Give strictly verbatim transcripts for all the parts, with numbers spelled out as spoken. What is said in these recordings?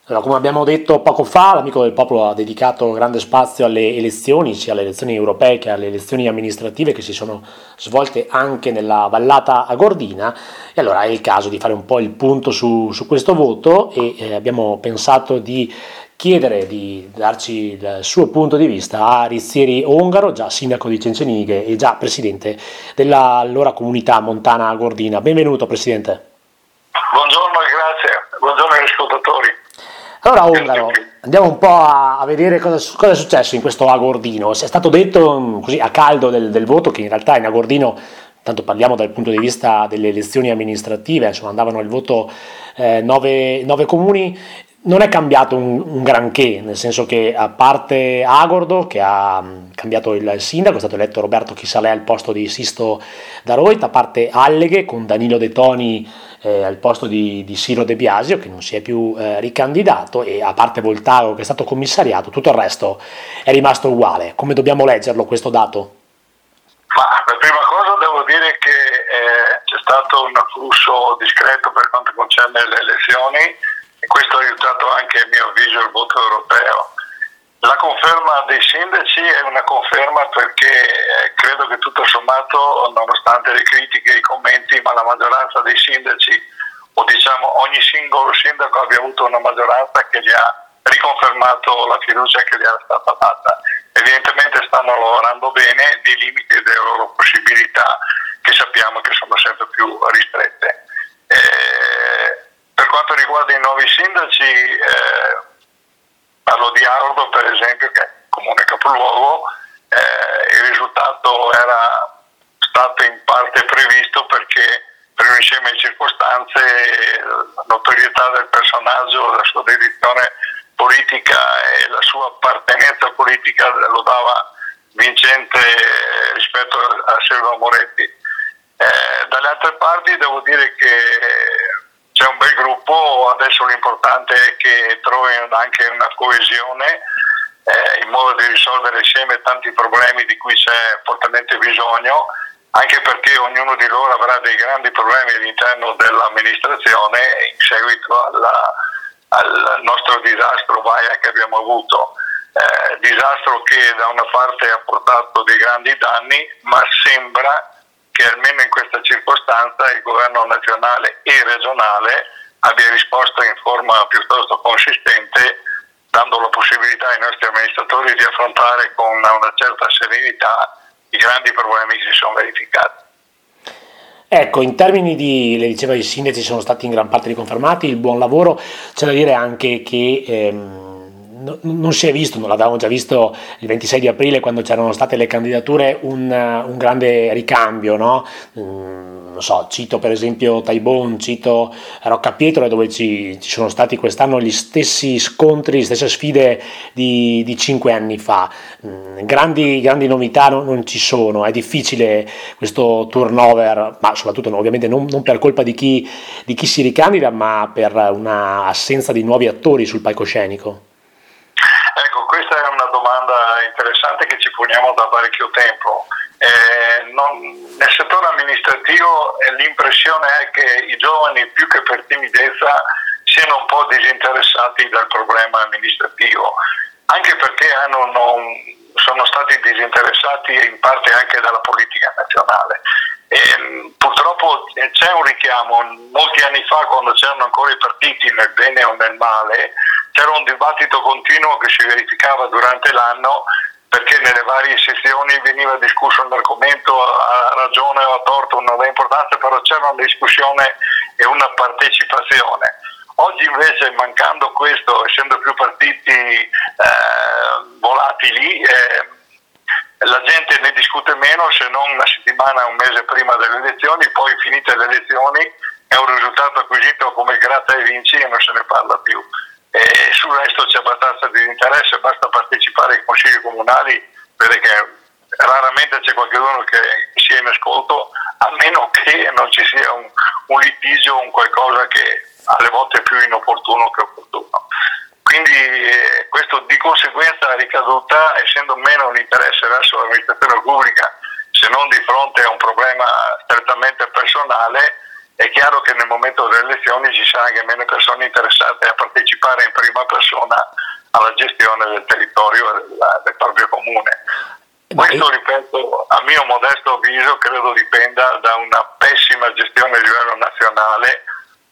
Allora, come abbiamo detto poco fa, l'Amico del Popolo ha dedicato grande spazio alle elezioni, sia alle elezioni europee che alle elezioni amministrative che si sono svolte anche nella vallata agordina, e allora è il caso di fare un po' il punto su, su questo voto e eh, abbiamo pensato di chiedere di darci il suo punto di vista a Rizzieri Ongaro, già sindaco di Cencenighe e già presidente della allora comunità montana agordina. Benvenuto Presidente. Buongiorno e grazie, buongiorno agli ascoltatori. Allora Ongaro, andiamo un po' a, a vedere cosa, cosa è successo in questo Agordino. È stato detto mh, così a caldo del, del voto che in realtà in Agordino, tanto parliamo dal punto di vista delle elezioni amministrative, insomma andavano al voto eh, nove, nove comuni, non è cambiato un, un granché, nel senso che a parte Agordo che ha mh, cambiato il sindaco, è stato eletto Roberto Chisalè al posto di Sisto Daroit, a parte Alleghe con Danilo De Toni Eh, al posto di, di Siro De Biasio che non si è più eh, ricandidato, e a parte Voltago che è stato commissariato, tutto il resto è rimasto uguale. Come dobbiamo leggerlo questo dato? Ma per prima cosa devo dire che eh, c'è stato un afflusso discreto per quanto concerne le elezioni e questo ha aiutato anche a mio avviso il voto europeo. La conferma dei sindaci è una conferma perché eh, credo che tutto sommato, nonostante le critiche e i commenti, ma la maggioranza dei sindaci, o diciamo ogni singolo sindaco, abbia avuto una maggioranza che gli ha riconfermato la fiducia che gli era stata data. Evidentemente stanno lavorando bene nei limiti delle loro possibilità, che sappiamo che sono sempre più ristrette. Eh, per quanto riguarda i nuovi sindaci, eh, parlo di Agordo per esempio, che è il comune capoluogo, eh, il risultato era stato in parte previsto perché per un insieme di circostanze, la notorietà del personaggio, la sua dedizione politica e la sua appartenenza politica lo dava vincente rispetto a Silvio Moretti. Eh, dalle altre parti devo dire che c'è un bel gruppo, adesso l'importante è che trovino anche una coesione eh, in modo di risolvere insieme tanti problemi di cui c'è fortemente bisogno, anche perché ognuno di loro avrà dei grandi problemi all'interno dell'amministrazione in seguito alla, al nostro disastro Vaia che abbiamo avuto. Eh, disastro che da una parte ha portato dei grandi danni, ma sembra che almeno in questa circostanza il governo nazionale e regionale abbia risposto in forma piuttosto consistente, dando la possibilità ai nostri amministratori di affrontare con una certa serenità i grandi problemi che si sono verificati. Ecco, in termini di, le diceva, i sindaci sono stati in gran parte riconfermati, il buon lavoro, c'è da dire anche che ehm, no, non si è visto, non l'avevamo già visto il ventisei di aprile quando c'erano state le candidature, un, un grande ricambio, no? Mm, non so, cito per esempio Taibon, cito Roccapietro, dove ci, ci sono stati quest'anno gli stessi scontri, le stesse sfide di, di cinque anni fa. Mm, grandi, grandi novità non, non ci sono, è difficile questo turnover, ma soprattutto ovviamente non, non per colpa di chi, di chi si ricandida, ma per una assenza di nuovi attori sul palcoscenico. Ecco, questa è una domanda interessante che ci poniamo da parecchio tempo. Eh, non, nel settore amministrativo eh, l'impressione è che i giovani, più che per timidezza, siano un po' disinteressati dal problema amministrativo, anche perché hanno, non, sono stati disinteressati in parte anche dalla politica nazionale. E, purtroppo c'è un richiamo, molti anni fa quando c'erano ancora i partiti nel bene o nel male, c'era un dibattito continuo che si verificava durante l'anno perché nelle varie sessioni veniva discusso un argomento a ragione o a torto, non ha importanza, però c'era una discussione e una partecipazione. Oggi invece, mancando questo, essendo più partiti eh, volatili, eh, la gente ne discute meno se non una settimana, un mese prima delle elezioni, poi finite le elezioni è un risultato acquisito come gratta e vinci e non se ne parla più. E sul resto c'è abbastanza di interesse, basta partecipare ai consigli comunali, vede che raramente c'è qualcuno che sia in ascolto, a meno che non ci sia un, un litigio o un qualcosa che alle volte è più inopportuno che opportuno. Quindi eh, questo di conseguenza ricaduta, essendo meno l'interesse verso l'amministrazione pubblica, se non di fronte a un problema strettamente personale, è chiaro che nel momento delle elezioni ci saranno anche meno persone interessate a partecipare in prima prima persona alla gestione del territorio del, del proprio comune. Questo, ripeto, a mio modesto avviso, credo dipenda da una pessima gestione a livello nazionale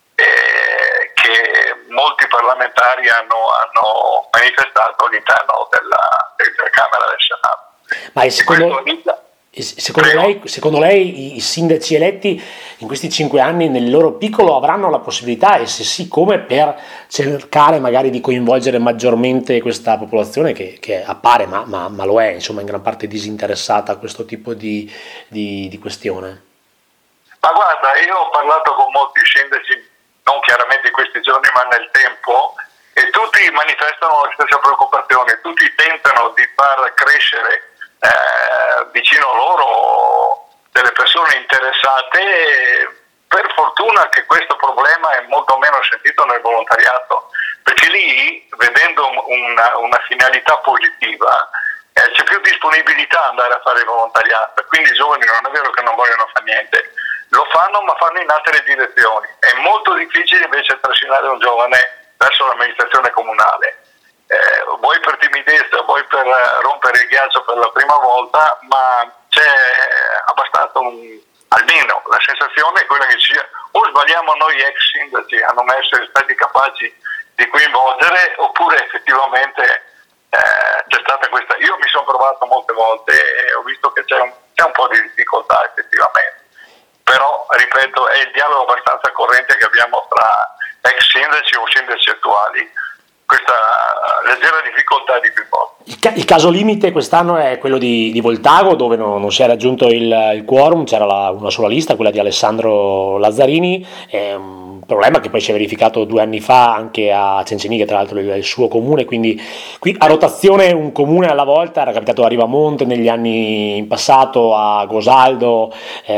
eh, che molti parlamentari hanno, hanno manifestato all'interno della, della Camera del Senato. Ma secondo, secondo, lei, secondo lei i sindaci eletti in questi cinque anni nel loro piccolo avranno la possibilità, e se sì come, per cercare magari di coinvolgere maggiormente questa popolazione che, che appare, ma, ma, ma lo è, insomma, in gran parte disinteressata a questo tipo di, di, di questione? Ma guarda, io ho parlato con molti sindaci, non chiaramente in questi giorni ma nel tempo, e tutti manifestano la stessa preoccupazione, tutti tentano di far crescere Eh, vicino a loro delle persone interessate. Per fortuna che questo problema è molto meno sentito nel volontariato, perché lì, vedendo una, una finalità positiva, eh, c'è più disponibilità ad andare a fare volontariato, quindi i giovani non è vero che non vogliono fare niente, lo fanno ma fanno in altre direzioni. È molto difficile invece trascinare un giovane verso l'amministrazione comunale. Eh, vuoi per timidezza, vuoi per rompere il ghiaccio per la prima volta, ma c'è abbastanza un, almeno la sensazione è quella che ci sia, o sbagliamo noi ex sindaci a non essere stati capaci di coinvolgere, oppure effettivamente eh, c'è stata questa. Io mi sono provato molte volte e ho visto che c'è un, c'è un po' di difficoltà effettivamente, però ripeto, è il dialogo abbastanza corrente che abbiamo tra ex sindaci o sindaci attuali, questa leggera difficoltà di più volte. Il, ca- il caso limite quest'anno è quello di, di Voltago, dove no, non si è raggiunto il, il quorum, c'era la, una sola lista, quella di Alessandro Lazzarini, è un problema che poi si è verificato due anni fa anche a Cencini, che tra l'altro è il suo comune, quindi qui a rotazione un comune alla volta. Era capitato a Rivamonte negli anni in passato, a Gosaldo,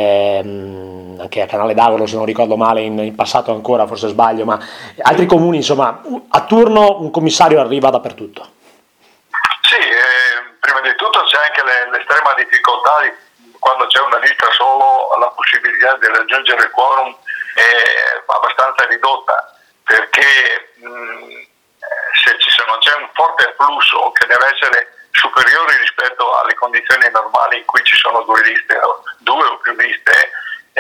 ehm, anche a Canale d'Agro se non ricordo male in, in passato ancora, forse sbaglio, ma altri comuni, insomma, a turno un commissario arriva dappertutto. Sì, eh, prima di tutto c'è anche le, l'estrema difficoltà di, quando c'è una lista solo, la possibilità di raggiungere il quorum è abbastanza ridotta, perché mh, se, ci, se non c'è un forte afflusso che deve essere superiore rispetto alle condizioni normali in cui ci sono due liste o due o più liste,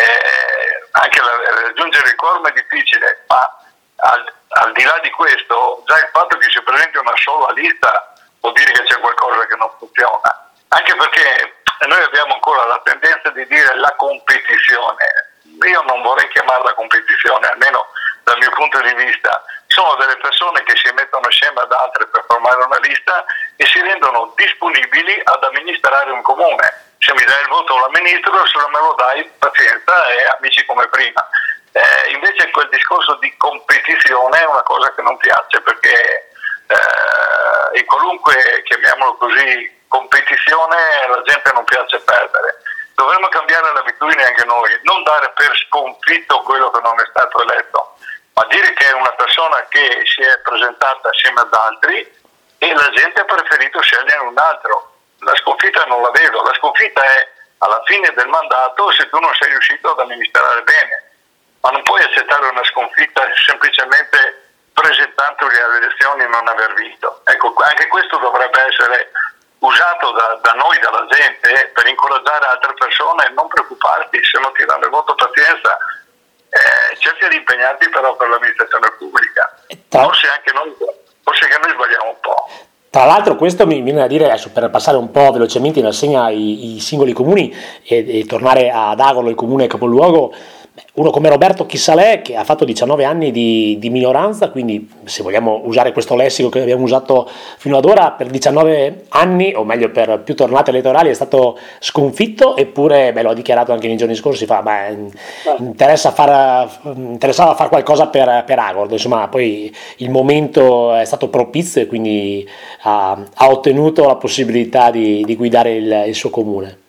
eh, anche la, raggiungere il quorum è difficile, ma al, al di là di questo già il fatto che si presenti una sola lista vuol dire che c'è qualcosa che non funziona, anche perché noi abbiamo ancora la tendenza di dire la competizione. Io non vorrei chiamarla competizione, almeno dal mio punto di vista. Sono delle persone che si mettono assieme ad altre per formare una lista e si rendono disponibili ad amministrare un comune. Se mi dai il voto lo amministro, se non me lo dai, pazienza, e amici come prima. Eh, invece quel discorso di competizione è una cosa che non piace, perché eh, in qualunque, chiamiamolo così, competizione la gente non piace perdere. Dovremmo cambiare l'abitudine anche noi, non dare per sconfitto quello che non è stato eletto, ma dire che è una persona che si è presentata assieme ad altri e la gente ha preferito scegliere un altro. La sconfitta non la vedo, la sconfitta è alla fine del mandato se tu non sei riuscito ad amministrare bene, ma non puoi accettare una sconfitta semplicemente presentandoti alle elezioni e non aver vinto. Ecco, anche questo dovrebbe essere usato da, da noi, dalla gente, per incoraggiare altre persone e non preoccuparti, se non ti danno il voto, pazienza, eh, cerca di impegnarti però per l'amministrazione pubblica. Forse anche noi, forse che noi sbagliamo un po'. Tra l'altro questo mi viene da dire, adesso per passare un po' velocemente in rassegna i, i singoli comuni e, e tornare ad Agorlo, il comune capoluogo, uno come Roberto Chissalè, che ha fatto diciannove anni di, di minoranza, quindi se vogliamo usare questo lessico che abbiamo usato fino ad ora, per diciannove anni, o meglio per più tornate elettorali, è stato sconfitto, eppure beh, lo ha dichiarato anche nei giorni scorsi, fa, beh, interessa far, interessava fare qualcosa per, per Agordo, insomma poi il momento è stato propizio e quindi ha, ha ottenuto la possibilità di, di guidare il, il suo comune.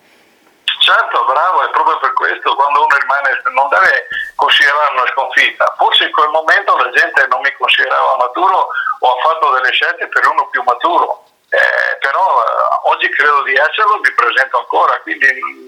Certo, bravo, è proprio per questo, quando uno rimane, non deve considerare una sconfitta. Forse in quel momento la gente non mi considerava maturo o ha fatto delle scelte per uno più maturo, eh, però eh, oggi credo di esserlo, mi presento ancora, quindi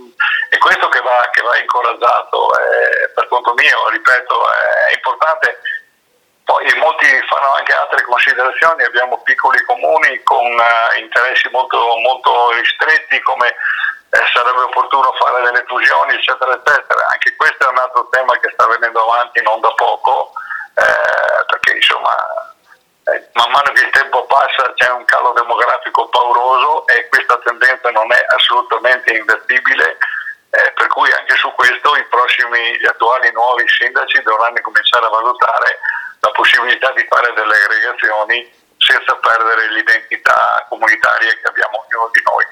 è questo che va, che va incoraggiato, eh, per conto mio, ripeto, è importante. Poi molti fanno anche altre considerazioni, abbiamo piccoli comuni con uh, interessi molto, molto ristretti, come eh, sarebbe opportuno fare delle fusioni, eccetera, eccetera. Anche questo è un altro tema che sta venendo avanti non da poco, eh, perché insomma eh, man mano che il tempo passa c'è un calo demografico pauroso e questa tendenza non è assolutamente invertibile. Eh, per cui anche su questo i prossimi, gli attuali nuovi sindaci dovranno cominciare a valutare la possibilità di fare delle aggregazioni senza perdere l'identità comunitaria che abbiamo ognuno di noi.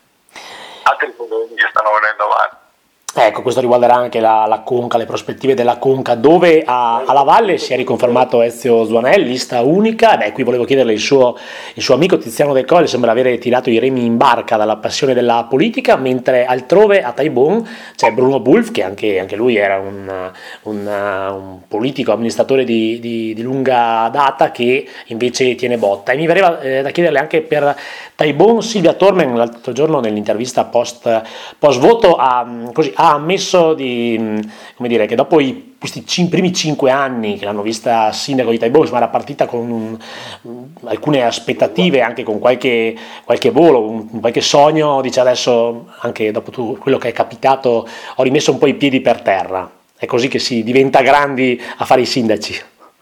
Altri problemi che stanno venendo avanti. Ecco, questo riguarderà anche la, la Conca, le prospettive della Conca, dove a, alla Valle si è riconfermato Ezio Zuanel, lista unica. Beh, qui volevo chiederle il suo, il suo amico Tiziano De Colle, sembra avere tirato i remi in barca dalla passione della politica, mentre altrove a Taibon c'è Bruno Bulff, che anche, anche lui era un, un, un politico, amministratore di, di, di lunga data, che invece tiene botta. E mi verrebbe eh, da chiederle anche per Taibon, Silvia Tormen l'altro giorno nell'intervista post, post voto ha, così, ha ammesso di, come dire, che dopo i, questi cin, primi cinque anni che l'hanno vista sindaco di Taibon, insomma, era partita con un, alcune aspettative, anche con qualche, qualche volo, un, qualche sogno, dice adesso anche dopo tu, quello che è capitato ho rimesso un po' i piedi per terra. È così che si diventa grandi a fare i sindaci.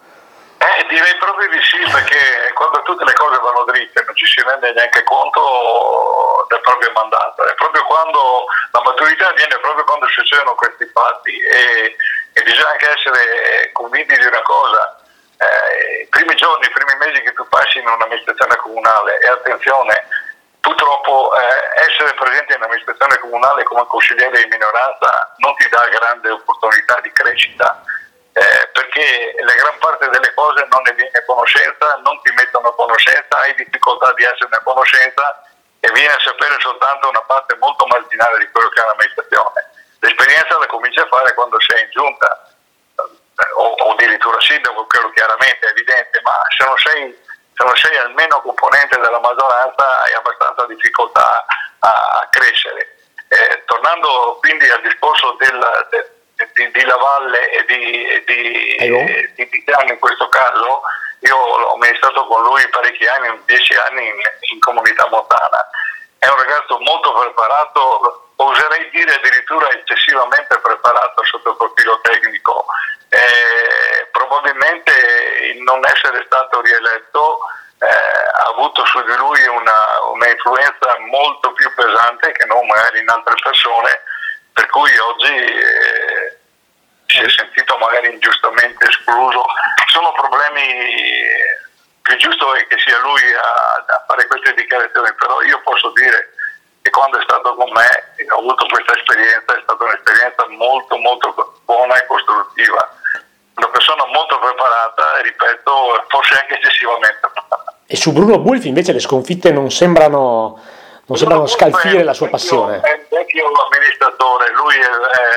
Eh, direi proprio di sì, perché quando tutte le cose vanno dritte non ci si rende neanche conto del proprio mandato, è proprio quando la maturità viene proprio quando succedono questi fatti e, e bisogna anche essere convinti di una cosa, eh, i primi giorni, i primi mesi che tu passi in un'amministrazione comunale, e attenzione, purtroppo eh, essere presente in un'amministrazione comunale come consigliere di minoranza non ti dà grande opportunità di crescita. Eh, perché la gran parte delle cose non ne viene a conoscenza, non ti mettono a conoscenza, hai difficoltà di esserne a conoscenza e vieni a sapere soltanto una parte molto marginale di quello che è l'amministrazione. L'esperienza la cominci a fare quando sei in giunta eh, o, o addirittura sindaco, quello chiaramente è evidente, ma se non sei, se non sei almeno componente della maggioranza hai abbastanza difficoltà a, a crescere. Eh, tornando quindi al discorso del, del Di, di Lavalle e di, di, eh, di Tiziano in questo caso, io ho amministrato con lui parecchi anni, dieci anni in, in comunità montana. È un ragazzo molto preparato, oserei dire addirittura eccessivamente preparato sotto il profilo tecnico. Eh, probabilmente il non essere stato rieletto eh, ha avuto su di lui una, una influenza molto più pesante che non magari in altre persone, per cui oggi eh, si è sentito magari ingiustamente escluso. Sono problemi, più giusto è che sia lui a, a fare queste dichiarazioni, però io posso dire che quando è stato con me ho avuto questa esperienza, è stata un'esperienza molto molto buona e costruttiva. Una persona molto preparata, ripeto, forse anche eccessivamente preparata. E su Bruno Bulff invece le sconfitte non sembrano... non sembrano scalfire la sua passione. È un vecchio amministratore, lui è,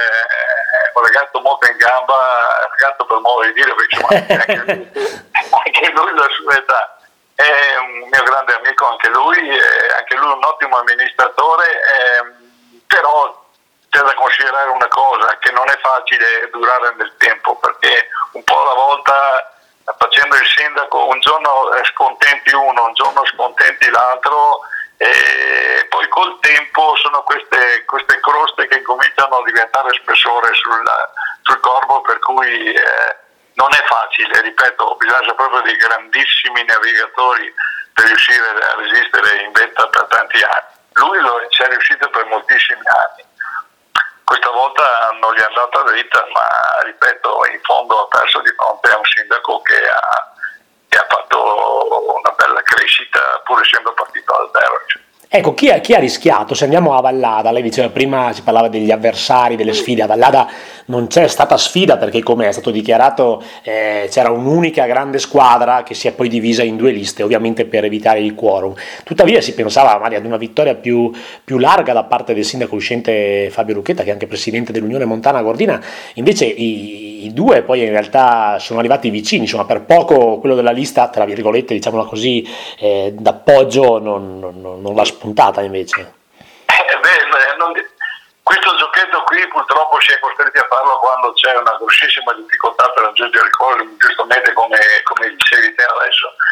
è un ragazzo molto in gamba, ragazzo per modo di dire, perché anche lui, anche lui la sua età. È un mio grande amico anche lui, è anche lui un ottimo amministratore, eh, però c'è da considerare una cosa, che non è facile durare nel tempo, perché un po' alla volta facendo il sindaco un giorno scontenti uno, un giorno scontenti l'altro, e poi col tempo sono queste, queste croste che cominciano a diventare spessore sul, sul corpo, per cui eh, non è facile, ripeto, bisogna proprio dei grandissimi navigatori per riuscire a resistere in vetta per tanti anni. Lui lo, ci è riuscito per moltissimi anni, questa volta non gli è andata dritta, ma ripeto, in fondo ha perso di fronte a un sindaco che ha che ha fatto una bella crescita pur essendo partito dal zero. Ecco, chi ha, chi ha rischiato? Se andiamo a Vallada, lei diceva prima, si parlava degli avversari, delle sfide, a Vallada non c'è stata sfida perché, come è stato dichiarato, eh, c'era un'unica grande squadra che si è poi divisa in due liste, ovviamente per evitare il quorum. Tuttavia si pensava magari ad una vittoria più, più larga da parte del sindaco uscente Fabio Lucchetta, che è anche presidente dell'Unione Montana Gordina. Invece i, i due poi in realtà sono arrivati vicini, insomma, per poco quello della lista, tra virgolette, diciamola così, eh, d'appoggio non, non, non l'ha spuntata invece. Eh, beh, non, questo giochetto qui purtroppo si è costretti a farlo quando c'è una grossissima difficoltà per raggiungere il quorum, giustamente come, come dicevi te adesso.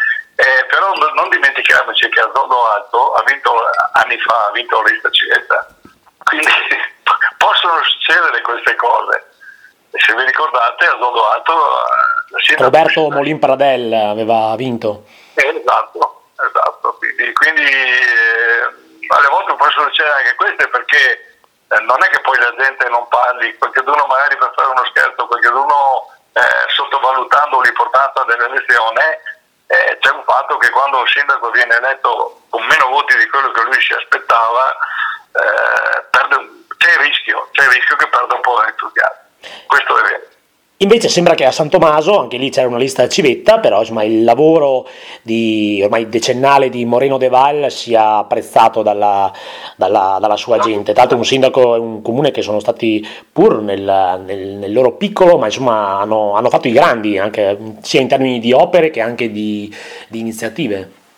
ricordiamoci che Azzollo Alto ha vinto anni fa, ha vinto la lista civetta, quindi possono succedere queste cose. E se vi ricordate, Azzollo Alto, Roberto Molin Pradel aveva vinto. Eh, esatto, esatto. Quindi, quindi eh, alle volte possono succedere anche queste, perché eh, non è che poi la gente non parli, qualcuno magari per fare uno scherzo, qualcuno eh, sottovalutando l'importanza dell'elezione. Eh, c'è un fatto che quando un sindaco viene eletto con meno voti di quello che lui si aspettava, eh, perde, c'è il rischio, c'è il rischio che perda un po' l'entusiasmo. Questo è vero. Invece sembra che a San Tommaso, anche lì c'era una lista civetta, però insomma, il lavoro di, ormai decennale di Moreno De Val sia apprezzato dalla, dalla, dalla sua gente. Tra l'altro un sindaco e un comune che sono stati pur nel, nel, nel loro piccolo, ma insomma hanno, hanno fatto i grandi, anche, sia in termini di opere che anche di, di iniziative.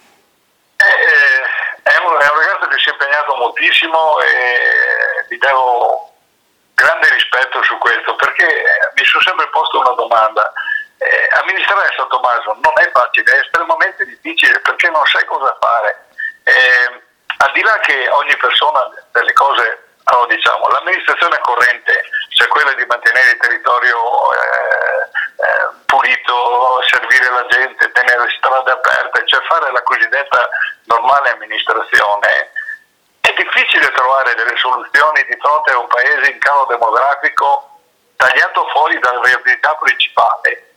Eh, è, un, è un ragazzo che si è impegnato moltissimo e gli devo grande rispetto su questo, perché mi sono sempre posto una domanda. Eh, amministrare San Tommaso non è facile, è estremamente difficile, perché non sai cosa fare. Eh, al di là che ogni persona delle cose, allora diciamo, l'amministrazione corrente, cioè quella di mantenere il territorio eh, eh, pulito, servire la gente, tenere le strade aperte, cioè fare la cosiddetta normale amministrazione, è difficile trovare delle soluzioni di fronte a un paese in calo demografico tagliato fuori dalla viabilità principale.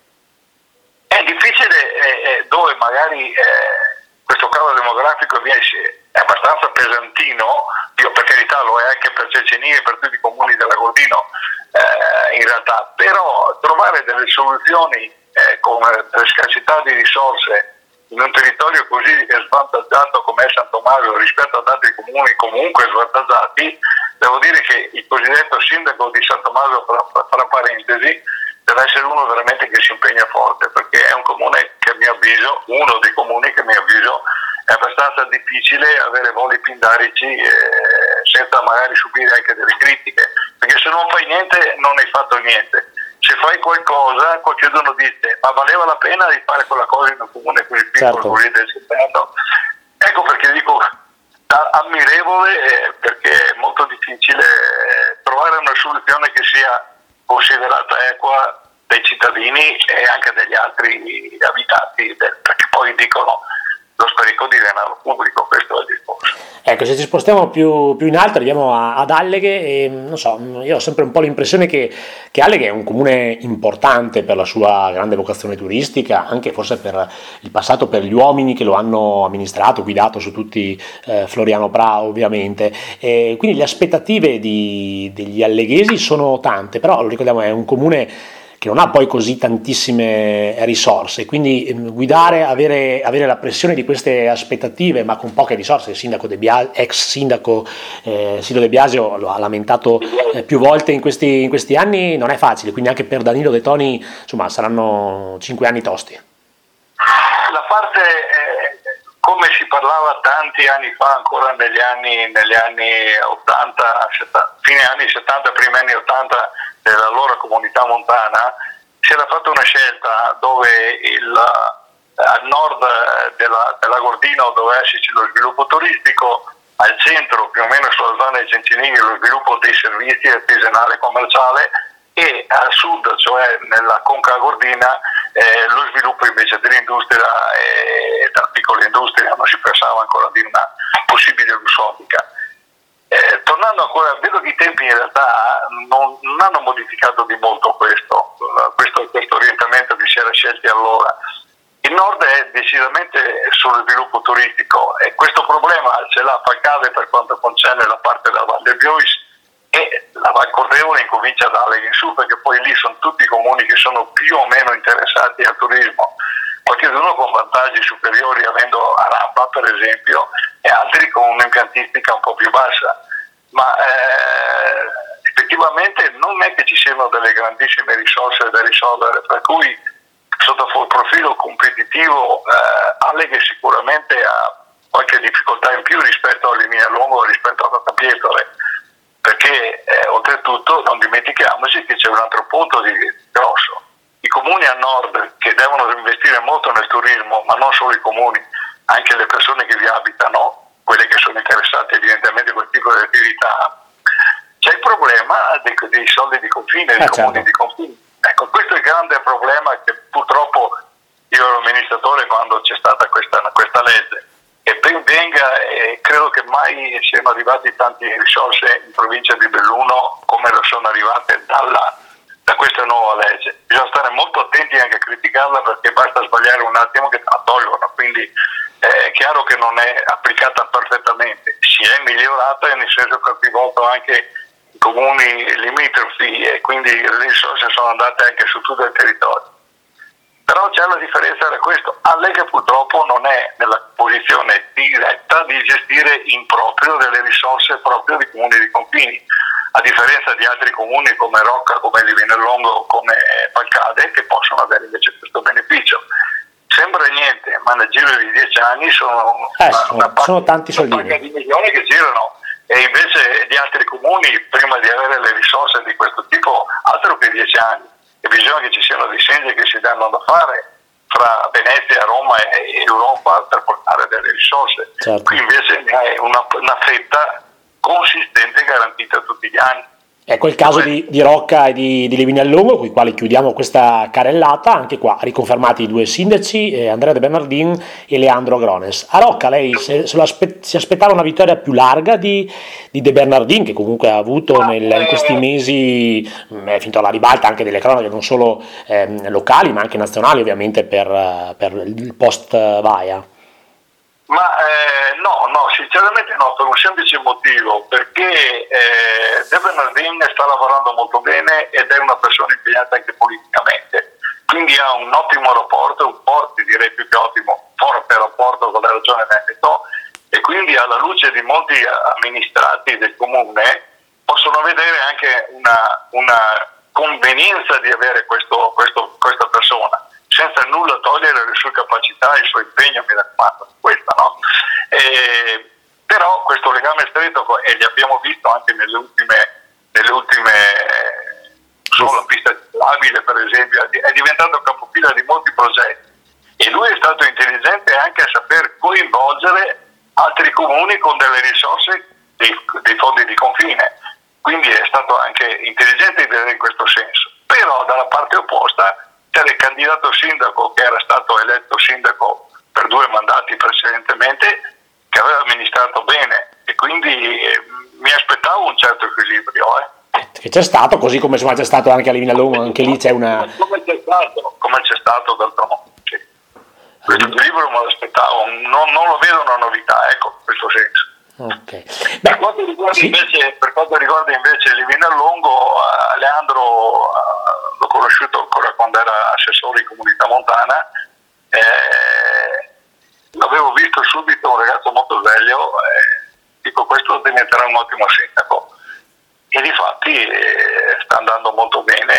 È difficile eh, dove magari eh, questo calo demografico viene, è abbastanza pesantino, io per carità lo è anche per Cecchini e per tutti i comuni dell'Agordino eh, in realtà, però trovare delle soluzioni eh, con delle scarsità di risorse in un territorio così svantaggiato come è San Tommaso rispetto ad altri comuni comunque svantaggiati, devo dire che il cosiddetto sindaco di San Tommaso, fra, fra parentesi, deve essere uno veramente che si impegna forte, perché è un comune che a mio avviso, uno dei comuni che a mio avviso è abbastanza difficile avere voli pindarici eh, senza magari subire anche delle critiche, perché se non fai niente non hai fatto niente. Se fai qualcosa, qualcuno dice ma valeva la pena di fare quella cosa in un comune così piccolo, certo, così desertato. Ecco perché dico ammirevole, eh, perché è molto difficile eh, trovare una soluzione che sia considerata equa dai cittadini e anche degli altri abitanti, del, perché poi dicono lo spreco di denaro pubblico, questo è il discorso. Ecco, se ci spostiamo più, più in alto, arriviamo a, ad Alleghe e non so, io ho sempre un po' l'impressione che, che Alleghe è un comune importante per la sua grande vocazione turistica, anche forse per il passato, per gli uomini che lo hanno amministrato, guidato su tutti, eh, Floriano Pra ovviamente, e quindi le aspettative di, degli alleghesi sono tante, però lo ricordiamo è un comune che non ha poi così tantissime risorse, quindi guidare, avere, avere la pressione di queste aspettative, ma con poche risorse, il sindaco De Biasio, ex sindaco eh, Silvio De Biasio lo ha lamentato eh, più volte in questi, in questi anni, non è facile, quindi anche per Danilo De Toni insomma saranno cinque anni tosti. La parte, eh, come si parlava tanti anni fa, ancora negli anni, negli anni ottanta, settanta, fine anni settanta, primi anni ottanta, dell'allora comunità montana, si era fatta una scelta dove il, al nord della, dell'Agordino doveva esserci lo sviluppo turistico, al centro più o meno sulla zona dei Centinini lo sviluppo dei servizi artigianale e commerciale, e al sud, cioè nella conca agordina, eh, lo sviluppo invece dell'industria e della piccola industria, non si pensava ancora di una possibile lussotica. Eh, tornando ancora, vedo che i tempi in realtà non, non hanno modificato di molto questo, questo, questo orientamento che si era scelti allora. Il nord è decisamente sullo sviluppo turistico e questo problema ce l'ha Falcade per quanto concerne la parte della Valle Biois, e la Val Cordevole incomincia da Alleghe in su, perché poi lì sono tutti comuni che sono più o meno interessati al turismo, qualcuno con vantaggi superiori avendo Araba per esempio e altri con un'impiantistica un po' più bassa, ma eh, effettivamente non è che ci siano delle grandissime risorse da risolvere, per cui sotto il profilo competitivo eh, Alleghe sicuramente ha qualche difficoltà in più rispetto all'Emilia Longo, rispetto a Rotapietole, perché eh, oltretutto non dimentichiamoci che c'è un altro punto di grosso. I comuni a nord che devono investire molto nel turismo, ma non solo i comuni, anche le persone che vi abitano, quelle che sono interessate evidentemente a quel tipo di attività, c'è il problema dei, dei soldi di confine, dei eh, comuni certo. di confine. Ecco, questo è il grande problema che purtroppo io ero amministratore quando c'è stata questa, questa legge, e ben venga, e credo che mai siano arrivati tante risorse in provincia di Belluno come lo sono arrivate dalla, da questa nuova legge. Bisogna stare molto attenti anche a criticarla, perché basta sbagliare un attimo che te la tolgono, quindi è chiaro che non è applicata perfettamente, si è migliorata nel senso che ha coinvolto anche i comuni limitrofi e quindi le risorse sono andate anche su tutto il territorio. Però c'è la differenza da questo: la Lega purtroppo non è nella posizione diretta di gestire in proprio delle risorse proprio di comuni di confini, a differenza di altri comuni come Rocca, come Livinallongo, come Valcade, che possono avere invece questo beneficio. Sembra niente, ma nel giro di dieci anni sono, eh, una, sono, una sono tanti soldini di milioni che girano, e invece di altri comuni, prima di avere le risorse di questo tipo, altro che dieci anni. E bisogna che ci siano dei segni che si danno da fare fra Venezia, Roma e Europa per portare delle risorse. Certo. Qui invece ne hai una, una fetta consistente garantita tutti gli anni. Ecco il caso di, di Rocca e di, di Livinallongo, con i quali chiudiamo questa carrellata. Anche qua riconfermati i due sindaci, eh, Andrea De Bernardin e Leandro Grones. A Rocca lei se, se aspe- si aspettava una vittoria più larga di, di De Bernardin, che comunque ha avuto nel, in questi mesi mh, è finito alla ribalta anche delle cronache non solo eh, locali ma anche nazionali, ovviamente per, per il post Vaia. Ma eh, no, no, sinceramente no, per un semplice motivo, perché eh, De Bernardin sta lavorando molto bene ed è una persona impegnata anche politicamente, quindi ha un ottimo rapporto, un forte, direi più che ottimo, forte rapporto con la Regione Veneto, e quindi alla luce di molti amministrati del comune possono vedere anche una, una convenienza di avere questo, questo, questa persona, senza nulla togliere le sue capacità e il suo impegno, mi raccomando, questa, no? E, però questo legame stretto, e li abbiamo visto anche nelle ultime, nelle ultime sulla pista ciclabile per esempio, è diventato capofila di molti progetti, e lui è stato intelligente anche a saper coinvolgere altri comuni con delle risorse dei, dei fondi di confine, quindi è stato anche intelligente in questo senso. Però dalla parte opposta c'era il candidato sindaco che era stato eletto sindaco per due mandati precedentemente, che aveva amministrato bene, e quindi eh, mi aspettavo un certo equilibrio. Eh. Che c'è stato, così come insomma c'è stato anche a Livinallongo, anche lì c'è una... Come c'è stato, come c'è stato d'altro sì. Questo equilibrio me lo aspettavo, non, non lo vedo una novità, ecco, in questo senso. Okay. Beh, per, quanto riguarda sì. invece, per quanto riguarda invece Livinallongo, uh, Leandro uh, l'ho conosciuto ancora quando era assessore in Comunità Montana, eh, l'avevo visto subito, un ragazzo molto sveglio, eh, dico questo diventerà un ottimo sindaco, e difatti eh, sta andando molto bene,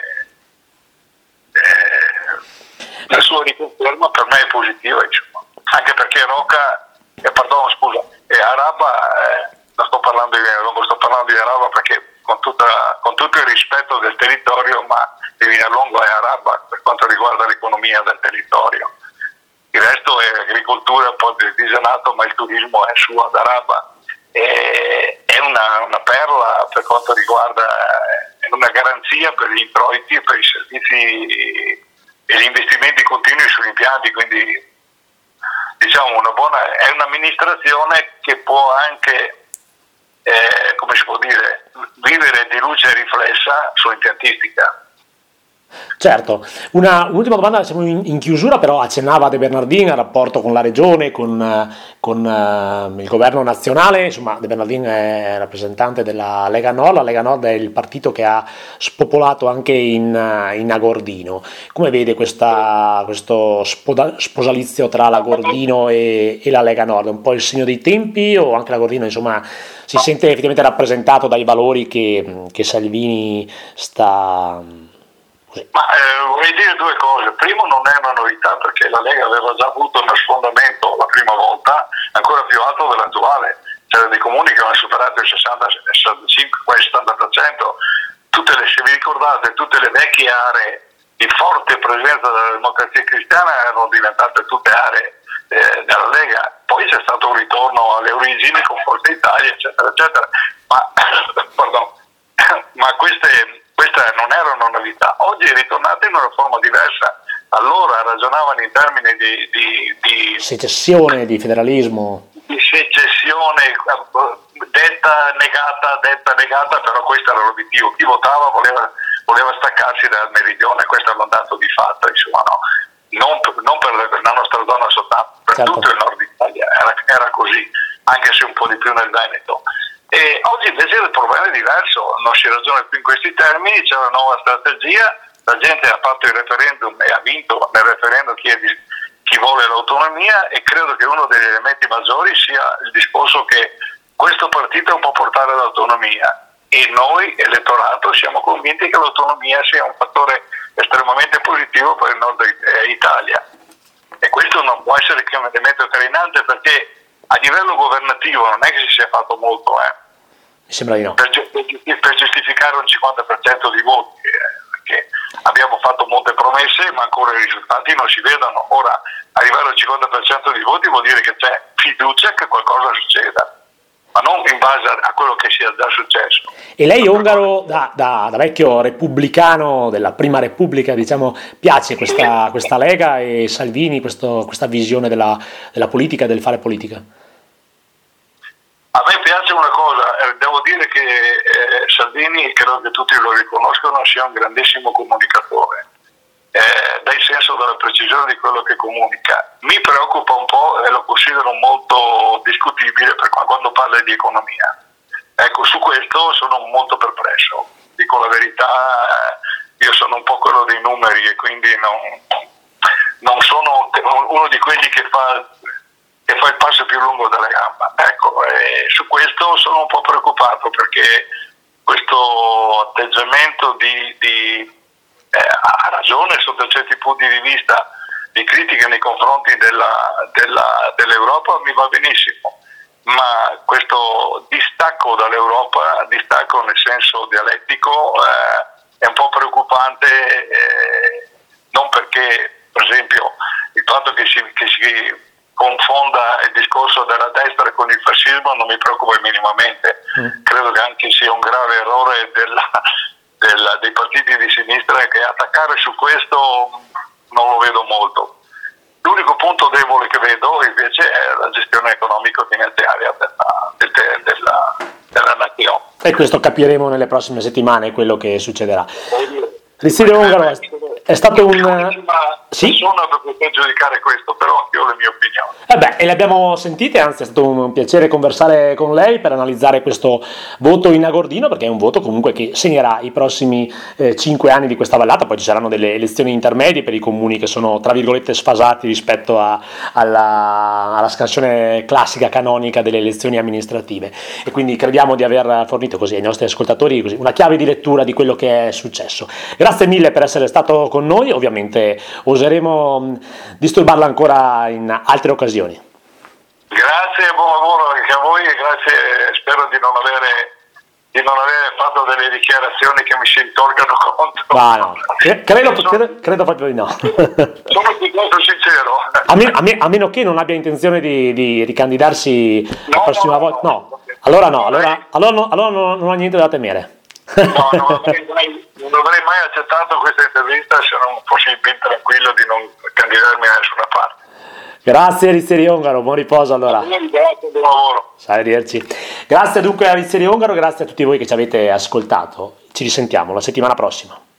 eh, la sua riconferma per me è positiva, insomma. Anche perché Rocca, eh, perdono scusa, eh, Araba, eh, non sto parlando di Livinallongo, sto parlando di Araba perché con, tutta, con tutto il rispetto del territorio, ma Livinallongo è Araba per quanto riguarda l'economia del territorio. Il resto è agricoltura, un po' artigianato, ma il turismo è suo ad Araba. E è una, una perla per quanto riguarda, è una garanzia per gli introiti e per i servizi e gli investimenti continui sugli impianti, quindi diciamo una buona, è un'amministrazione che può anche, eh, come si può dire, vivere di luce riflessa sull'impiantistica. Certo, una, un'ultima domanda, siamo in, in chiusura, però accennava De Bernardin al rapporto con la regione, con, con uh, il governo nazionale. Insomma, De Bernardin è rappresentante della Lega Nord, la Lega Nord è il partito che ha spopolato anche in, in Agordino. Come vede questa, questo spoda, sposalizio tra l'Agordino e, e la Lega Nord? È un po' il segno dei tempi, o anche l'Agordino insomma si sente effettivamente rappresentato dai valori che, che Salvini sta... Ma eh, vorrei dire due cose. Primo, non è una novità, perché la Lega aveva già avuto uno sfondamento la prima volta ancora più alto dell'attuale. C'erano dei comuni che avevano superato il sessanta, sessantacinque, quasi settanta per cento. Tutte le, se vi ricordate, tutte le vecchie aree di forte presenza della Democrazia Cristiana erano diventate tutte aree eh, della eccetera, eccetera, ma, pardon, ma queste, queste non erano novità. Oggi è ritornata in una forma diversa. Allora ragionavano in termini di, di, di secessione, di federalismo, di secessione detta negata, detta negata, però questo era l'obiettivo. Chi votava voleva, voleva staccarsi dal meridione, questo è un dato di fatto, insomma, no? Non, non per la nostra zona soltanto, per certo. Tutto il nord Italia era, era così, anche se un po' di più nel Veneto. E oggi invece il problema è diverso, non si ragiona più in questi termini, c'è una nuova strategia. La gente ha fatto il referendum e ha vinto nel referendum chi, è, chi vuole l'autonomia, e credo che uno degli elementi maggiori sia il discorso che questo partito può portare l'autonomia, e noi, elettorato, siamo convinti che l'autonomia sia un fattore estremamente positivo per il nord Italia, e questo non può essere che un elemento trainante, perché a livello governativo non è che si sia fatto molto eh, mi sembra di no. per, per giustificare un cinquanta per cento di voti, eh. Che abbiamo fatto molte promesse ma ancora i risultati non si vedono. Ora arrivare al cinquanta per cento di voti vuol dire che c'è fiducia che qualcosa succeda, ma non in base a quello che sia già successo. E lei, Ongaro, da, da, da vecchio repubblicano della prima Repubblica, diciamo, piace questa, questa Lega e Salvini, questo, questa visione della, della politica e del fare politica? A me piace una cosa, eh, devo dire che eh, Salvini, credo che tutti lo riconoscono, sia un grandissimo comunicatore, eh, dà il senso della precisione di quello che comunica. Mi preoccupa un po' e lo considero molto discutibile per quando parla di economia. Ecco, su questo sono molto perplesso, dico la verità, eh, io sono un po' quello dei numeri e quindi non, non sono uno di quelli che fa... che fa il passo più lungo della gamba. Ecco, e su questo sono un po' preoccupato, perché questo atteggiamento di, di eh, ha ragione sotto certi punti di vista, di critica nei confronti della, della, dell'Europa mi va benissimo, ma questo distacco dall'Europa, distacco nel senso dialettico, eh, è un po' preoccupante, eh, non perché, per esempio, il fatto che si, che si confonda il discorso della destra con il fascismo non mi preoccupa minimamente. Mm. Credo che anche sia un grave errore della, della, dei partiti di sinistra, che attaccare su questo non lo vedo molto. L'unico punto debole che vedo invece è la gestione economico-finanziaria della, della, della, della nazione. E questo capiremo nelle prossime settimane quello che succederà. Rizzirio Ongaro, è stato un... Sì? Persona per poter giudicare questo, però anche io ho le mie opinioni. Eh beh, e le abbiamo sentite, anzi è stato un piacere conversare con lei per analizzare questo voto in Agordino, perché è un voto comunque che segnerà i prossimi eh, cinque anni di questa vallata. Poi ci saranno delle elezioni intermedie per i comuni che sono tra virgolette sfasati rispetto a, alla, alla scansione classica canonica delle elezioni amministrative, e quindi crediamo di aver fornito così ai nostri ascoltatori così una chiave di lettura di quello che è successo. Grazie mille per essere stato con noi, ovviamente oseremo disturbarla ancora in altre occasioni. Grazie, buon lavoro anche a voi, e grazie, spero di non avere di non avere fatto delle dichiarazioni che mi si ritorcano contro. Ma no, credo, credo, credo proprio di no. Sono piuttosto sincero. A, me, a, me, a meno che non abbia intenzione di, di ricandidarsi no, la prossima no, volta. No, no. Allora no, allora, allora, no, allora no, non ha niente da temere. No, no, non avrei mai accettato questa intervista se non fossi ben tranquillo di non candidarmi da nessuna parte. Grazie Rizzirio Ongaro, buon riposo allora. Grazie, buon lavoro. Arrivederci. Grazie dunque a Rizzirio Ongaro, grazie a tutti voi che ci avete ascoltato. Ci risentiamo la settimana prossima.